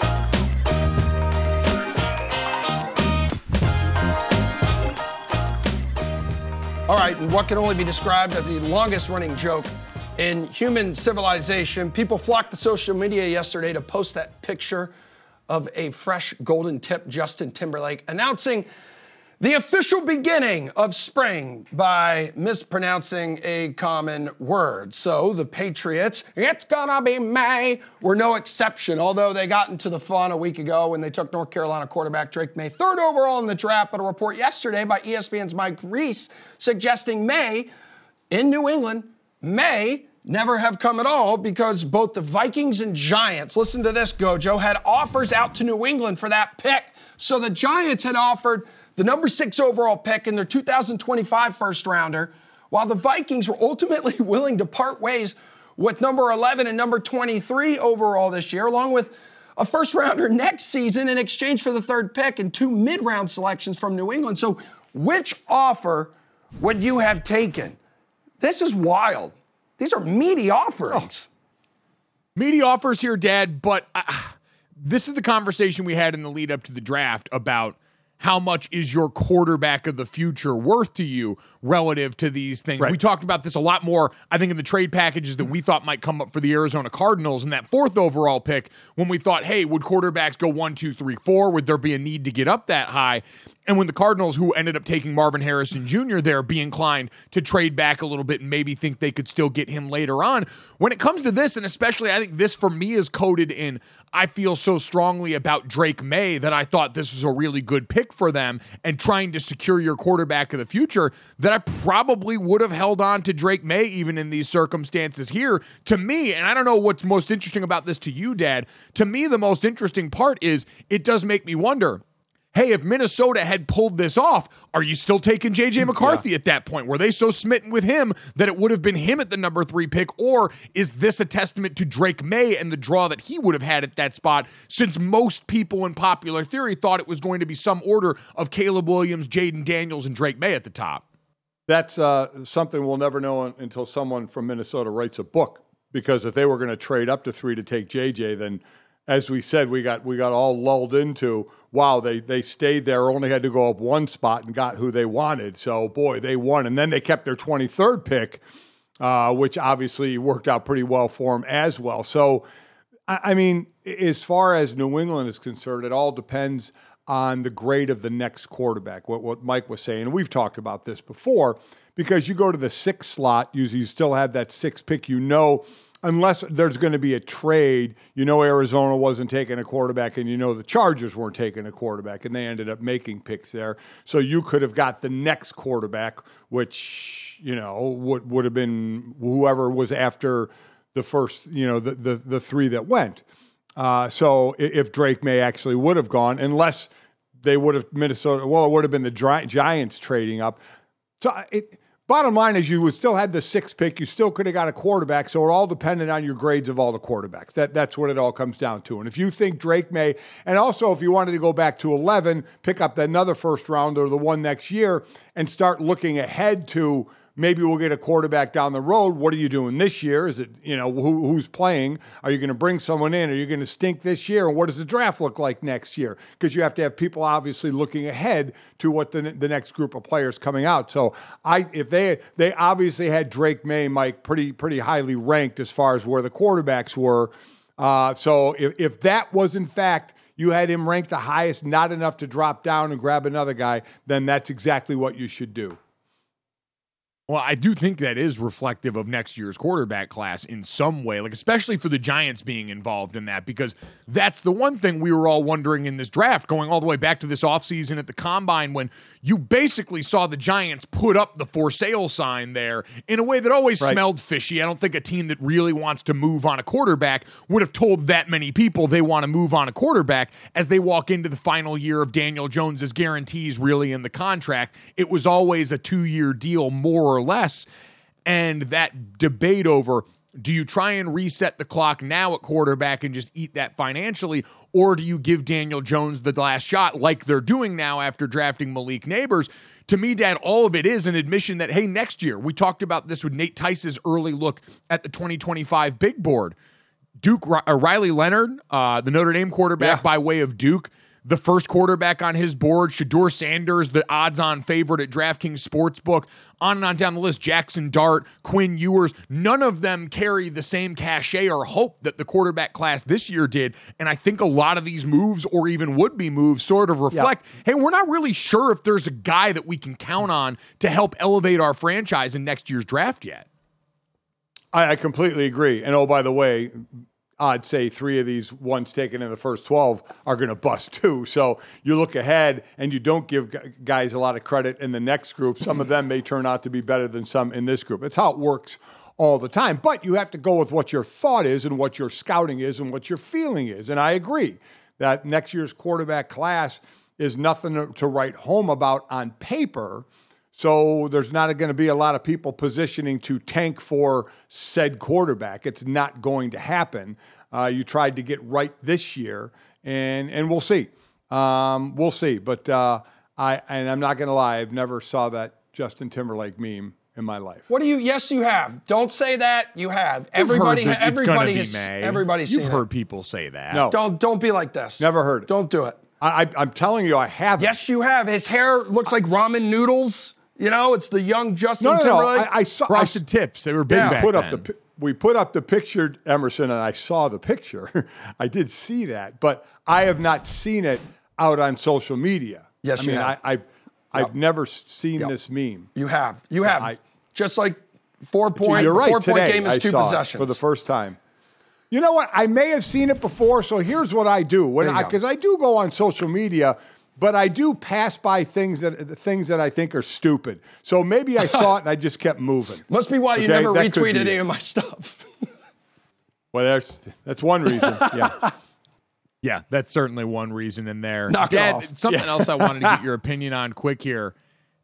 All right, and what can only be described as the longest running joke in human civilization. People flocked to social media yesterday to post that picture of a fresh golden tip Justin Timberlake announcing the official beginning of spring by mispronouncing a common word. So the Patriots, it's gonna be May, were no exception, although they got into the fun a week ago when they took North Carolina quarterback Drake May 3rd overall in the draft, but a report yesterday by ESPN's Mike Reese suggesting May in New England may never have come at all because both the Vikings and Giants, listen to this, Gojo, had offers out to New England for that pick. So the Giants had offered the number 6 overall pick in their 2025 first rounder, while the Vikings were ultimately willing to part ways with number 11 and number 23 overall this year, along with a first-rounder next season in exchange for the third pick and 2 mid-round selections from New England. So which offer would you have taken? This is wild. These are meaty offerings. Meaty offers here, Dad, but this is the conversation we had in the lead up to the draft about how much is your quarterback of the future worth to you relative to these things. Right. We talked about this a lot more, I think, in the trade packages that we thought might come up for the Arizona Cardinals in that 4th overall pick, when we thought, hey, would quarterbacks go 1, 2, 3, 4? Would there be a need to get up that high? And when the Cardinals, who ended up taking Marvin Harrison Jr. there, be inclined to trade back a little bit and maybe think they could still get him later on. When it comes to this, and especially I think this for me is coded in, I feel so strongly about Drake May that I thought this was a really good pick for them and trying to secure your quarterback of the future, that I probably would have held on to Drake May even in these circumstances here. To me, and I don't know what's most interesting about this to you, Dad, to me the most interesting part is it does make me wonder, hey, if Minnesota had pulled this off, are you still taking J.J. McCarthy at that point? Were they so smitten with him that it would have been him at the number 3 pick? Or is this a testament to Drake May and the draw that he would have had at that spot, since most people in popular theory thought it was going to be some order of Caleb Williams, Jaden Daniels, and Drake May at the top? That's something we'll never know until someone from Minnesota writes a book, because if they were going to trade up to 3 to take J.J., then as we said, we got all lulled into, wow, they stayed there, only had to go up 1 spot and got who they wanted. So, boy, they won. And then they kept their 23rd pick, which obviously worked out pretty well for them as well. So, I mean, as far as New England is concerned, it all depends on the grade of the next quarterback, what Mike was saying. And we've talked about this before, because you go to the 6th slot, you still have that 6th pick, unless there's going to be a trade, Arizona wasn't taking a quarterback, and the Chargers weren't taking a quarterback, and they ended up making picks there. So you could have got the next quarterback, which, would have been whoever was after the first, the 3 that went. So if Drake May actually would have gone, unless they would have Minnesota, well, it would have been the Giants trading up. So bottom line is you would still have the 6th pick. You still could have got a quarterback. So it all depended on your grades of all the quarterbacks. That's what it all comes down to. And if you think Drake May, and also if you wanted to go back to 11, pick up another first round or the one next year and start looking ahead to, maybe we'll get a quarterback down the road. What are you doing this year? Is it, who's playing? Are you going to bring someone in? Are you going to stink this year? And what does the draft look like next year? Because you have to have people obviously looking ahead to what the next group of players coming out. So if they obviously had Drake May, Mike, pretty highly ranked as far as where the quarterbacks were. So if that was in fact, you had him ranked the highest, not enough to drop down and grab another guy, then that's exactly what you should do. Well, I do think that is reflective of next year's quarterback class in some way, like especially for the Giants being involved in that, because that's the one thing we were all wondering in this draft, going all the way back to this offseason at the Combine, when you basically saw the Giants put up the for sale sign there in a way that always smelled fishy. I don't think a team that really wants to move on a quarterback would have told that many people they want to move on a quarterback as they walk into the final year of Daniel Jones's guarantees really in the contract. It was always a 2-year deal, more or less. And that debate over, do you try and reset the clock now at quarterback and just eat that financially, or do you give Daniel Jones the last shot like they're doing now after drafting Malik Neighbors? To me, Dad, all of it is an admission that, hey, next year, we talked about this with Nate Tice's early look at the 2025 big board. Riley Leonard, the Notre Dame quarterback by way of Duke, the first quarterback on his board, Shedeur Sanders, the odds-on favorite at DraftKings Sportsbook, on and on down the list, Jackson Dart, Quinn Ewers, none of them carry the same cachet or hope that the quarterback class this year did. And I think a lot of these moves, or even would-be moves, sort of reflect, hey, we're not really sure if there's a guy that we can count on to help elevate our franchise in next year's draft yet. I completely agree. And oh, by the way, I'd say 3 of these ones taken in the first 12 are going to bust too. So you look ahead and you don't give guys a lot of credit in the next group. Some of them may turn out to be better than some in this group. It's how it works all the time. But you have to go with what your thought is and what your scouting is and what your feeling is. And I agree that next year's quarterback class is nothing to write home about on paper. So there's not going to be a lot of people positioning to tank for said quarterback. It's not going to happen. You tried to get right this year, and we'll see. We'll see. But I'm not going to lie, I've never saw that Justin Timberlake meme in my life. What do you? Yes, you have. Don't say that. You have. Everybody's seen You've heard people say that. No. Don't be like this. Never heard it. Don't do it. I'm telling you, I haven't. Yes, you have. His hair looks like ramen noodles. You know, it's the young Justin Timberlake. I saw frosted tips. They were big back then. We put up the picture, Emerson, and I saw the picture. I did see that, but I have not seen it out on social media. Yes, you have. I've never seen this meme. You have. Just like 4 point. You're right. 4 point game is I 2 saw possessions for the first time. You know what? I may have seen it before. So here's what I do because I do go on social media. But I do pass by things that I think are stupid. So maybe I saw it and I just kept moving. Must be why you never retweeted any of my stuff. Well, that's one reason. Yeah. Yeah, that's certainly one reason in there. Knock it off. Something else I wanted to get your opinion on quick here.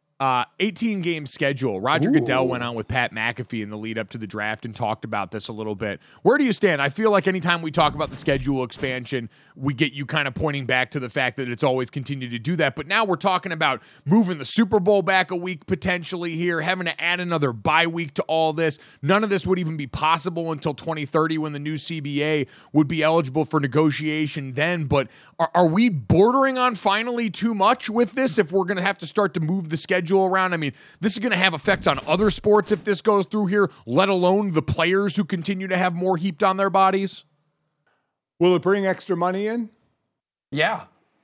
18-game schedule. Roger Goodell went on with Pat McAfee in the lead up to the draft and talked about this a little bit. Where do you stand? I feel like anytime we talk about the schedule expansion, we get you kind of pointing back to the fact that it's always continued to do that. But now we're talking about moving the Super Bowl back a week potentially here, having to add another bye week to all this. None of this would even be possible until 2030 when the new CBA would be eligible for negotiation then. But are we bordering on finally too much with this if we're going to have to start to move the schedule around? I mean, this is going to have effects on other sports if this goes through here, let alone the players who continue to have more heaped on their bodies. Will it bring extra money in? Yeah.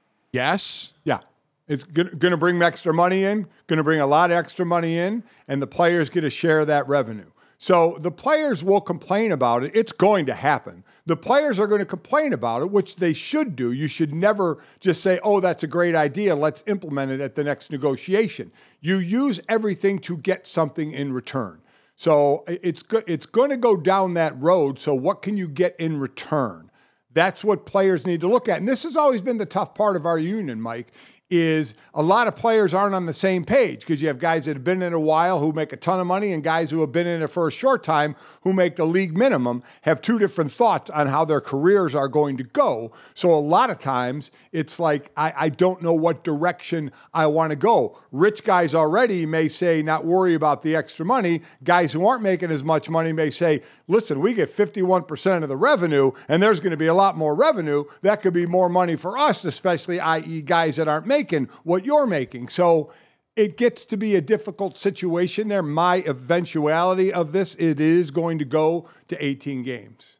Yes. Yeah. It's going to bring extra money in, going to bring a lot of extra money in, and the players get a share of that revenue. So the players will complain about it. It's going to happen. The players are going to complain about it, which they should do. You should never just say, oh, that's a great idea. Let's implement it at the next negotiation. You use everything to get something in return. So it's going to go down that road. So what can you get in return? That's what players need to look at. And this has always been the tough part of our union, Mike, is a lot of players aren't on the same page because you have guys that have been in a while who make a ton of money and guys who have been in it for a short time who make the league minimum have two different thoughts on how their careers are going to go. So a lot of times it's like, I don't know what direction I want to go. Rich guys already may say, not worry about the extra money. Guys who aren't making as much money may say, listen, we get 51% of the revenue and there's going to be a lot more revenue. That could be more money for us, especially i.e. guys that aren't making what you're making. So it gets to be a difficult situation there. My eventuality of this, it is going to go to 18 games.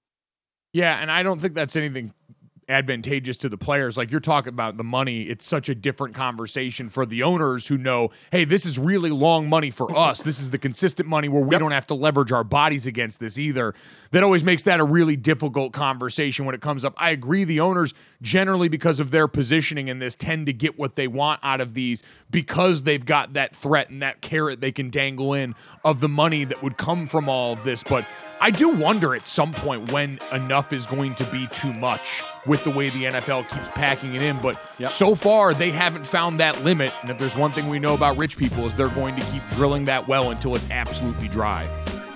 Yeah, and I don't think that's anything advantageous to the players. Like you're talking about the money, it's such a different conversation for the owners who know, hey, this is really long money for us. This is the consistent money where we don't have to leverage our bodies against this either. That always makes that a really difficult conversation when it comes up. I agree, the owners generally, because of their positioning in this, tend to get what they want out of these because they've got that threat and that carrot they can dangle in of the money that would come from all of this. But I do wonder at some point when enough is going to be too much with the way the NFL keeps packing it in. But so far, they haven't found that limit. And if there's one thing we know about rich people is they're going to keep drilling that well until it's absolutely dry.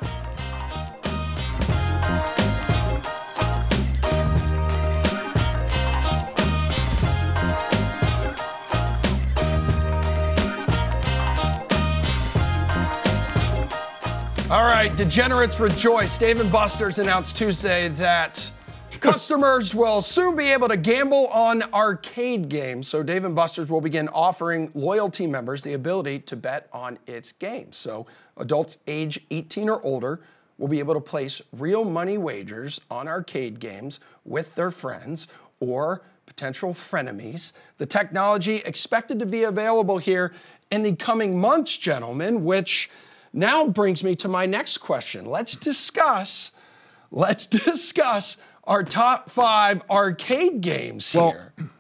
All right, degenerates rejoice. Dave & Buster's announced Tuesday that customers will soon be able to gamble on arcade games. So Dave & Buster's will begin offering loyalty members the ability to bet on its games. So adults age 18 or older will be able to place real money wagers on arcade games with their friends or potential frenemies. The technology expected to be available here in the coming months, gentlemen, which now brings me to my next question. Let's discuss our top 5 arcade games here.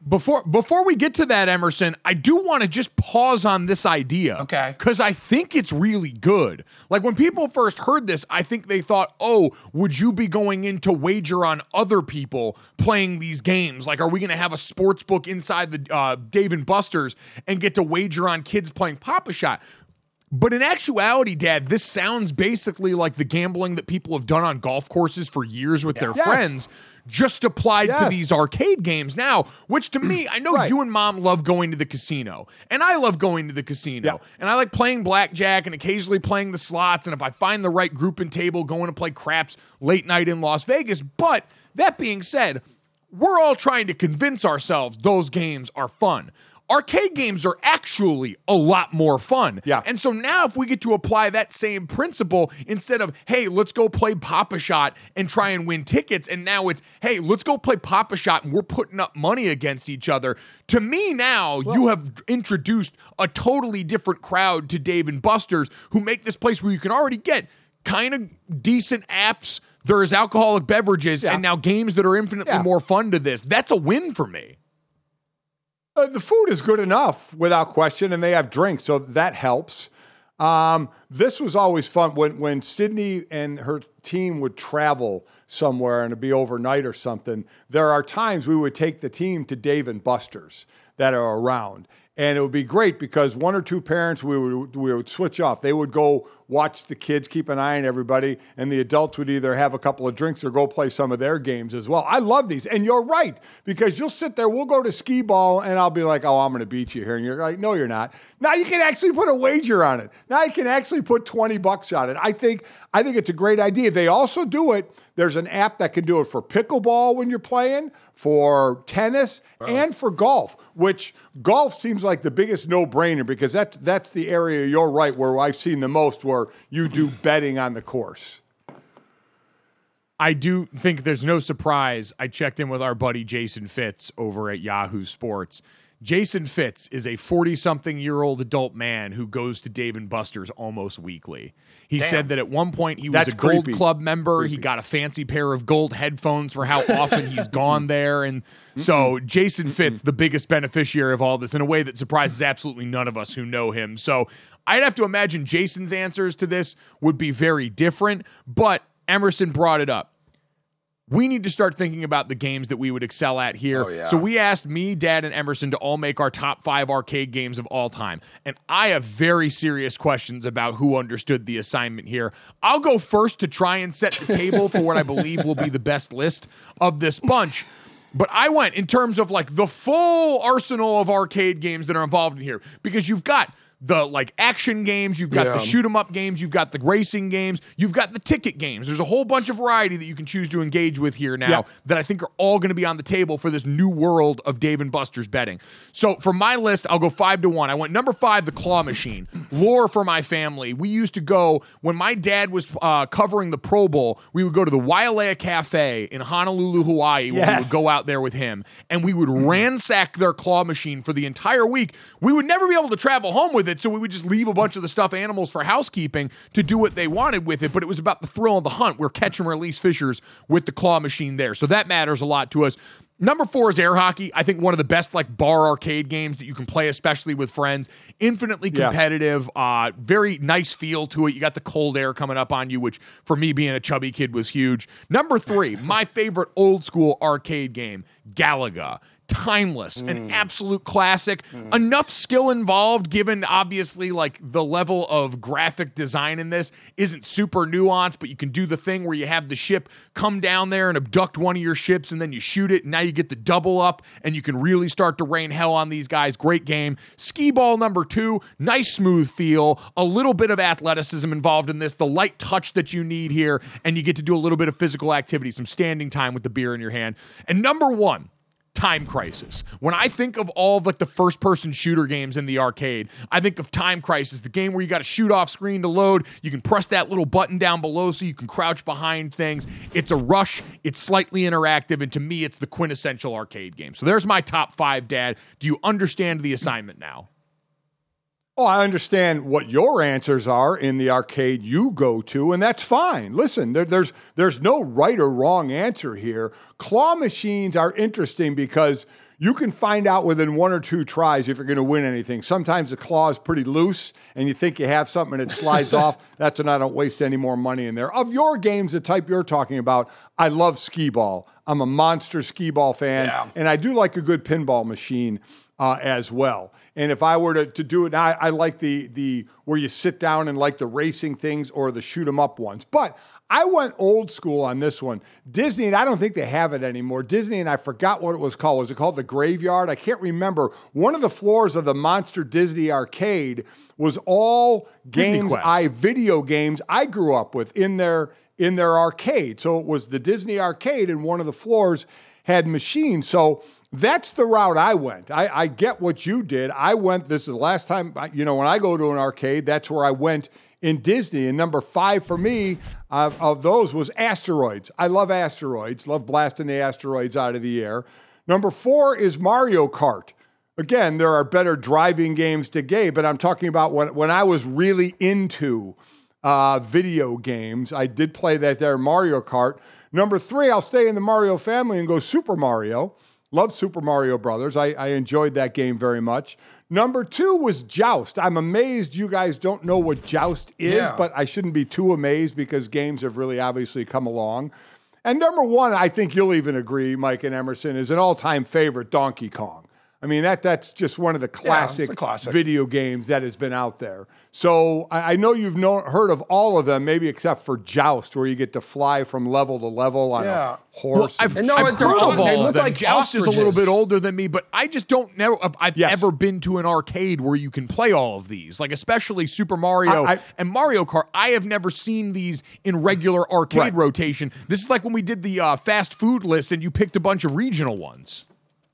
Before we get to that, Emerson, I do want to just pause on this idea. Okay. Because I think it's really good. Like when people first heard this, I think they thought, oh, would you be going in to wager on other people playing these games? Like, are we going to have a sports book inside the Dave & Buster's and get to wager on kids playing Pop-A-Shot? But in actuality, Dad, this sounds basically like the gambling that people have done on golf courses for years with their friends, just applied to these arcade games now, which to me, I know you and Mom love going to the casino, and I love going to the casino, and I like playing blackjack and occasionally playing the slots, and if I find the right group and table, going to play craps late night in Las Vegas. But that being said, we're all trying to convince ourselves those games are fun. Arcade games are actually a lot more fun. Yeah. And so now if we get to apply that same principle instead of, hey, let's go play Pop-A-Shot and try and win tickets, and now it's, hey, let's go play Pop-A-Shot and we're putting up money against each other. To me now, you have introduced a totally different crowd to Dave & Buster's who make this place where you can already get kind of decent apps. There's alcoholic beverages and now games that are infinitely more fun to this. That's a win for me. The food is good enough, without question, and they have drinks, so that helps. This was always fun when Sydney and her team would travel somewhere and it'd be overnight or something. There are times we would take the team to Dave & Buster's that are around. And it would be great because one or two parents, we would switch off. They would go watch the kids, keep an eye on everybody, and the adults would either have a couple of drinks or go play some of their games as well. I love these. And you're right, because you'll sit there, we'll go to skee ball, and I'll be like, oh, I'm going to beat you here. And you're like, no, you're not. Now you can actually put a wager on it. Now you can actually put $20 on it. I think it's a great idea. They also do it. There's an app that can do it for pickleball when you're playing, for tennis, and for golf, which golf seems like the biggest no-brainer because that's the area, you're right, where I've seen the most where you do betting on the course. I do think there's no surprise. I checked in with our buddy Jason Fitz over at Yahoo Sports. Jason Fitz is a 40-something-year-old adult man who goes to Dave & Buster's almost weekly. He said that at one point he was a Gold Club member. He got a fancy pair of gold headphones for how often he's gone there. And so Jason Fitz, the biggest beneficiary of all this in a way that surprises absolutely none of us who know him. So I'd have to imagine Jason's answers to this would be very different, but Emerson brought it up. We need to start thinking about the games that we would excel at here. Oh, yeah. So we asked me, Dad, and Emerson to all make our top 5 arcade games of all time. And I have very serious questions about who understood the assignment here. I'll go first to try and set the table for what I believe will be the best list of this bunch. But I went in terms of like the full arsenal of arcade games that are involved in here, because you've got the like action games, you've got the shoot 'em up games, you've got the racing games, you've got the ticket games. There's a whole bunch of variety that you can choose to engage with here now that I think are all going to be on the table for this new world of Dave & Buster's betting. So for my list, I'll go 5-1. I went number 5, the claw machine. Lore for my family. We used to go, when my dad was covering the Pro Bowl, we would go to the Wailea Cafe in Honolulu, Hawaii, where we would go out there with him, and we would ransack their claw machine for the entire week. We would never be able to travel home with it, so we would just leave a bunch of the stuffed animals for housekeeping to do what they wanted with it, but it was about the thrill of the hunt. We're catch and release fishers with the claw machine there, so that matters a lot to us. Number 4 is air hockey. I think one of the best like bar arcade games that you can play, especially with friends. Infinitely competitive, very nice feel to it. You got the cold air coming up on you, which for me being a chubby kid was huge. Number 3, my favorite old school arcade game, Galaga. Timeless, an absolute classic. Enough skill involved, given obviously like the level of graphic design in this isn't super nuanced, but you can do the thing where you have the ship come down there and abduct one of your ships, and then you shoot it, and now you get the double up, and you can really start to rain hell on these guys. Great game. Skee ball number 2, nice smooth feel, a little bit of athleticism involved in this, the light touch that you need here, and you get to do a little bit of physical activity, some standing time with the beer in your hand. And number 1, Time Crisis. When I think of all of like the first-person shooter games in the arcade, I think of Time Crisis, the game where you got to shoot off screen to load. You can press that little button down below so you can crouch behind things. It's a rush. It's slightly interactive, and to me, it's the quintessential arcade game. So there's my top 5, Dad. Do you understand the assignment now? Oh, I understand what your answers are in the arcade you go to, and that's fine. Listen, there's no right or wrong answer here. Claw machines are interesting because you can find out within 1 or 2 tries if you're going to win anything. Sometimes the claw is pretty loose and you think you have something and it slides off. That's when I don't waste any more money in there. Of your games, the type you're talking about, I love skee-ball. I'm a monster skee-ball fan, and I do like a good pinball machine as well. And if I were to do it, I like the where you sit down and like the racing things or the shoot 'em up ones. But I went old school on this one. Disney, and I don't think they have it anymore. Disney, and I forgot what it was called. Was it called the Graveyard? I can't remember. One of the floors of the Monster Disney Arcade was all video games I grew up with in their arcade. So it was the Disney Arcade, and one of the floors had machines. So that's the route I went. I get what you did. This is the last time, when I go to an arcade, that's where I went in Disney. And number 5 for me of those was Asteroids. I love Asteroids, love blasting the asteroids out of the air. Number 4 is Mario Kart. Again, there are better driving games today, but I'm talking about when I was really into video games. I did play that there, Mario Kart. Number 3, I'll stay in the Mario family and go Super Mario. Love Super Mario Brothers. I enjoyed that game very much. Number 2 was Joust. I'm amazed you guys don't know what Joust is, but I shouldn't be too amazed because games have really obviously come along. And number 1, I think you'll even agree, Mike and Emerson, is an all-time favorite, Donkey Kong. I mean, that's just one of the classic video games that has been out there. So I know you've heard of all of them, maybe except for Joust, where you get to fly from level to level on a horse. Well, I've heard of all of them. Like Joust is a little bit older than me, but I just don't know if I've ever been to an arcade where you can play all of these, like especially Super Mario and Mario Kart. I have never seen these in regular arcade rotation. This is like when we did the fast food list and you picked a bunch of regional ones.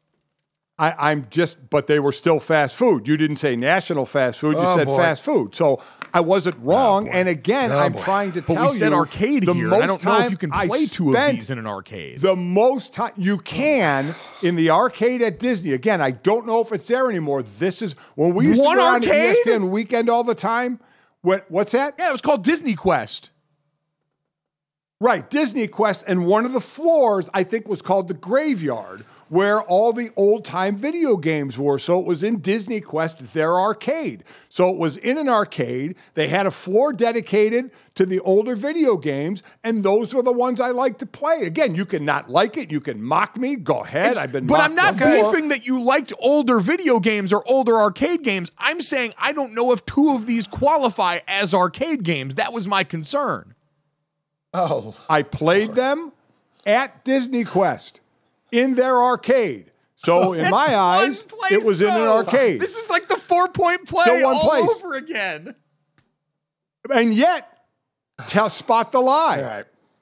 But they were still fast food. You didn't say national fast food. You said fast food. So I wasn't wrong. And again, I'm trying to tell you. But we said arcade here. I don't know if you can play 2 of these in an arcade. The most time you can in the arcade at Disney. Again, I don't know if it's there anymore. This is when we used to go on ESPN Weekend all the time. What's that? Yeah, it was called Disney Quest. Right, Disney Quest. And one of the floors, I think, was called the Graveyard, where all the old-time video games were. So it was in Disney Quest, their arcade. So it was in an arcade. They had a floor dedicated to the older video games, and those were the ones I like to play. Again, you can not like it. You can mock me. Go ahead. I've been mocked I'm not before. beefing that you liked older video games or older arcade games. I'm saying I don't know if 2 of these qualify as arcade games. That was my concern. Oh, I played them at Disney Quest in their arcade. So in my eyes, it was in an arcade. This is like the 4-point play all over again. And yet, spot the lie.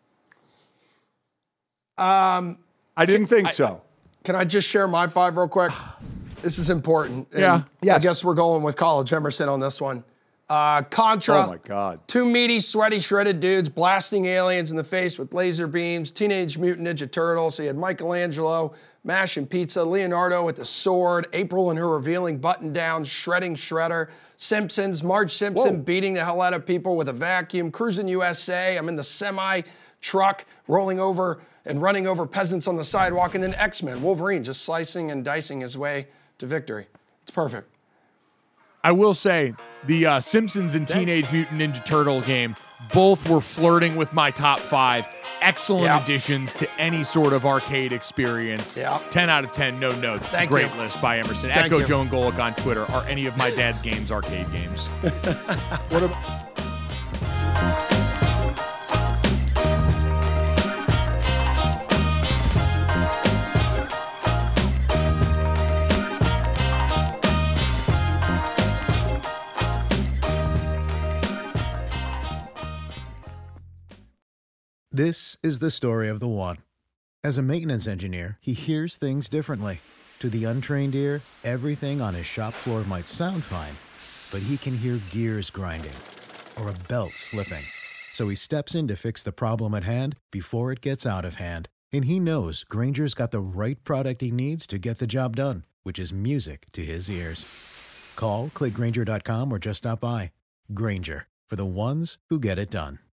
All right. I didn't think so. Can I just share my 5 real quick? This is important. Yeah. Yes. I guess we're going with College Emerson on this one. Contra. Oh my God. 2 meaty, sweaty, shredded dudes blasting aliens in the face with laser beams. Teenage Mutant Ninja Turtles. So you had Michelangelo, Mash and Pizza, Leonardo with the sword, April in her revealing button down, shredding Shredder, Simpsons, Marge Simpson beating the hell out of people with a vacuum, Cruising USA. I'm in the semi truck rolling over and running over peasants on the sidewalk, and then X-Men, Wolverine just slicing and dicing his way to victory. It's perfect. I will say, the Simpsons and Teenage Mutant Ninja Turtle game, both were flirting with my top 5. Excellent additions to any sort of arcade experience. 10 out of 10, no notes. It's a great list by Emerson. Echo Joe and Golick on Twitter. Are any of my dad's games arcade games? What about... This is the story of the one. As a maintenance engineer, he hears things differently. To the untrained ear, everything on his shop floor might sound fine, but he can hear gears grinding or a belt slipping. So he steps in to fix the problem at hand before it gets out of hand. And he knows Grainger's got the right product he needs to get the job done, which is music to his ears. Call, click Grainger.com, or just stop by. Grainger, for the ones who get it done.